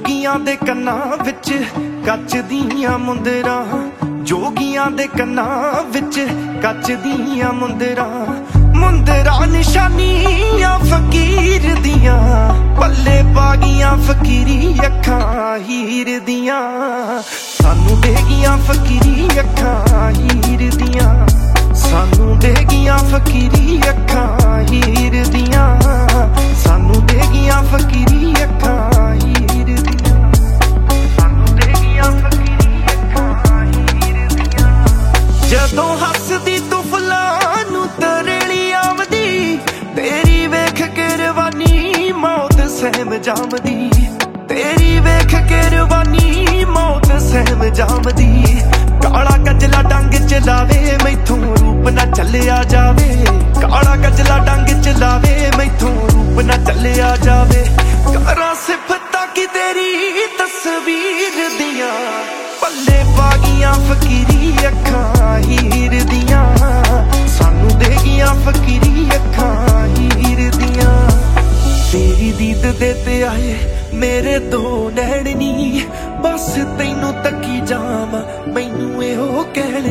ਜੋਗੀਆਂ ਦੇ ਕੰਨਾਂ ਵਿੱਚ ਕੱਚ ਦੀਆਂ ਮੁੰਦਰਾਂ, ਜੋਗੀਆਂ ਦੇ ਕੰਨਾਂ ਵਿੱਚ ਕੱਚ ਦੀਆਂ ਮੁੰਦਰਾਂ, ਮੁੰਦਰਾਂ ਨਿਸ਼ਾਨੀਆਂ ਫਕੀਰ ਦੀਆਂ, ਪੱਲੇ ਪਾ ਗਈਆਂ ਫਕੀਰੀ ਅੱਖਾਂ ਹੀਰ ਦੀਆਂ, ਸਾਨੂੰ ਦੇ ਗਈਆਂ ਫਕੀਰੀ ਅੱਖਾਂ ਹੀਰ ਦੀਆਂ, ਸਾਨੂੰ ਦੇ ਗਈਆਂ ਫਕੀਰੀ ਅੱਖਾਂ ਹੀਰ ਦੀਆਂ, ਸਾਨੂੰ ਦੇ ਗਈਆਂ ਫਕੀਰੀ ਅੱਖਾਂ ਹੀਰ ਦੀਆਂ, ਸਾਨੂੰ ਦੇ ਗਈਆਂ ਫਕੀਰੀ ਅੱਖਾਂ ਹੀਰ ਦੀਆਂ। ਜਦੋਂ ਹੱਸਦੀ ਤੂੰ ਫੁੱਲਾਂ ਨੂੰ ਤਰੇਲੀ ਆਵਦੀ, ਤੇਰੀ ਵੇਖ ਕੇ ਰਵਾਨੀ ਮੌਤ ਸਹਿਮ ਜਾਮਦੀ, ਤੇਰੀ ਵੇਖ ਕੇ ਰਵਾਨੀ ਮੌਤ ਸਹਿਮ ਜਾਮਦੀ। ਕਾਲਾ ਕਜਲਾ ਡੰਗ ਚਲਾਵੇ ਮੈਥੋਂ ਰੂਪ ਨਾ ਚੱਲਿਆ ਜਾਵੇ, ਕਾਲਾ ਕਜਲਾ ਡੰਗ ਚਲਾਵੇ ਮੈਥੋਂ ਰੂਪ ਨਾ ਚੱਲਿਆ ਜਾਵੇ। ਕਰਾਂ ਸਿਫਤਾਂ ਕਿ ਤੇਰੀ ਤਸਵੀਰ ਦੀਆਂ, ਪੱਲੇ ਪਾ ਗਈਆਂ ਫਕੀਰੀ ਅੱਖਾਂ ਹੀਰ ਦੀਆਂ, ਸਾਨੂੰ ਦੇ ਗਈਆਂ ਫਕੀਰੀ ਅੱਖਾਂ ਹੀਰ ਦੀਆਂ। ਤੇਰੀ ਦੀਦ ਦੇ ਤੇ ਆਏ ਮੇਰੇ ਦੋ ਨੈਣ ਨੀ, ਬਸ ਤੈਨੂੰ ਤੱਕੀ ਜਾਵਾਂ ਮੈਨੂੰ ਇਹੋ ਕਹਿਣ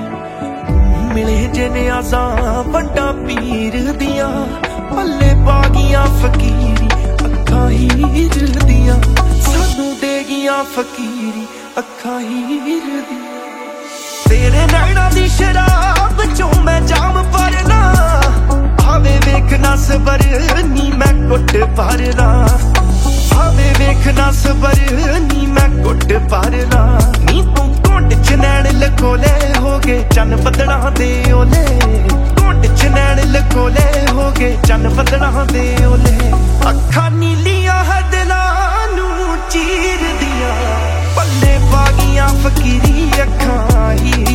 ਨੀ। ਮਿਲੇ ਜੇ ਨਿਆਜ਼ਾਂ ਵੱਡਾ ਪੀਰ ਦੀਆਂ, ਪੱਲੇ ਪਾ ਗਈਆਂ ਫਕੀਰੀ ਅੱਖਾਂ ਹੀਰ ਦੀਆਂ, ਸਾਨੂੰ ਦੇ ਗਈਆਂ ਫਕੀਰੀ ਅੱਖਾਂ ਹੀਰ ਦੀਆਂ। ਤੇਰੇ ਨੈਣਾਂ ਦੀ ਸ਼ਰਾਬ ਚੋਂ ਮੈਂ ਜਾਮ ਭਰਨਾ, ਆਵੇ ਵੇਖਣਾ ਸਬਰ ਨੀ ਮੈਂ ਕੁੱਟ ਭਰਨਾ, ਆਵੇ ਵੇਖਣਾ ਸਬਰ ਨੀ ਮੈਂ ਕੁੱਟ ਭਰਨਾ। ਨੀ ਤੂੰ ਘੁੰਡ ਚ ਨੈਣ ਲਕੋਲੇ ਹੋ ਗਏ ਚੰਨ ਬੱਦਲਾਂ ਦੇ ਓਲੇ, ਘੁੰਡ ਚ ਨੈਣ ਲਕੋਲੇ ਹੋ ਗਏ ਚੰਨ ਬੱਦਲਾਂ ਦੇ ਓਲੇ। ਅੱਖਾਂ ਨੀਲੀਆਂ ਹੈ ਦਿਲਾਂ ਨੂੰ ਚੀਰਦੀਆਂ, ਪੱਲੇ ਪਾ ਗਈਆਂ ਫਕੀਰੀ ਅੱਖਾਂ ਹੀ